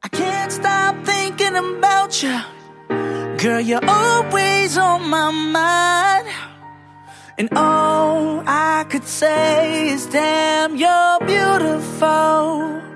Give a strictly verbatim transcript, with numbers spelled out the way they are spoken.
I can't stop thinking about you. Girl, you're always on my mind. And all I could say is damn, you're beautiful.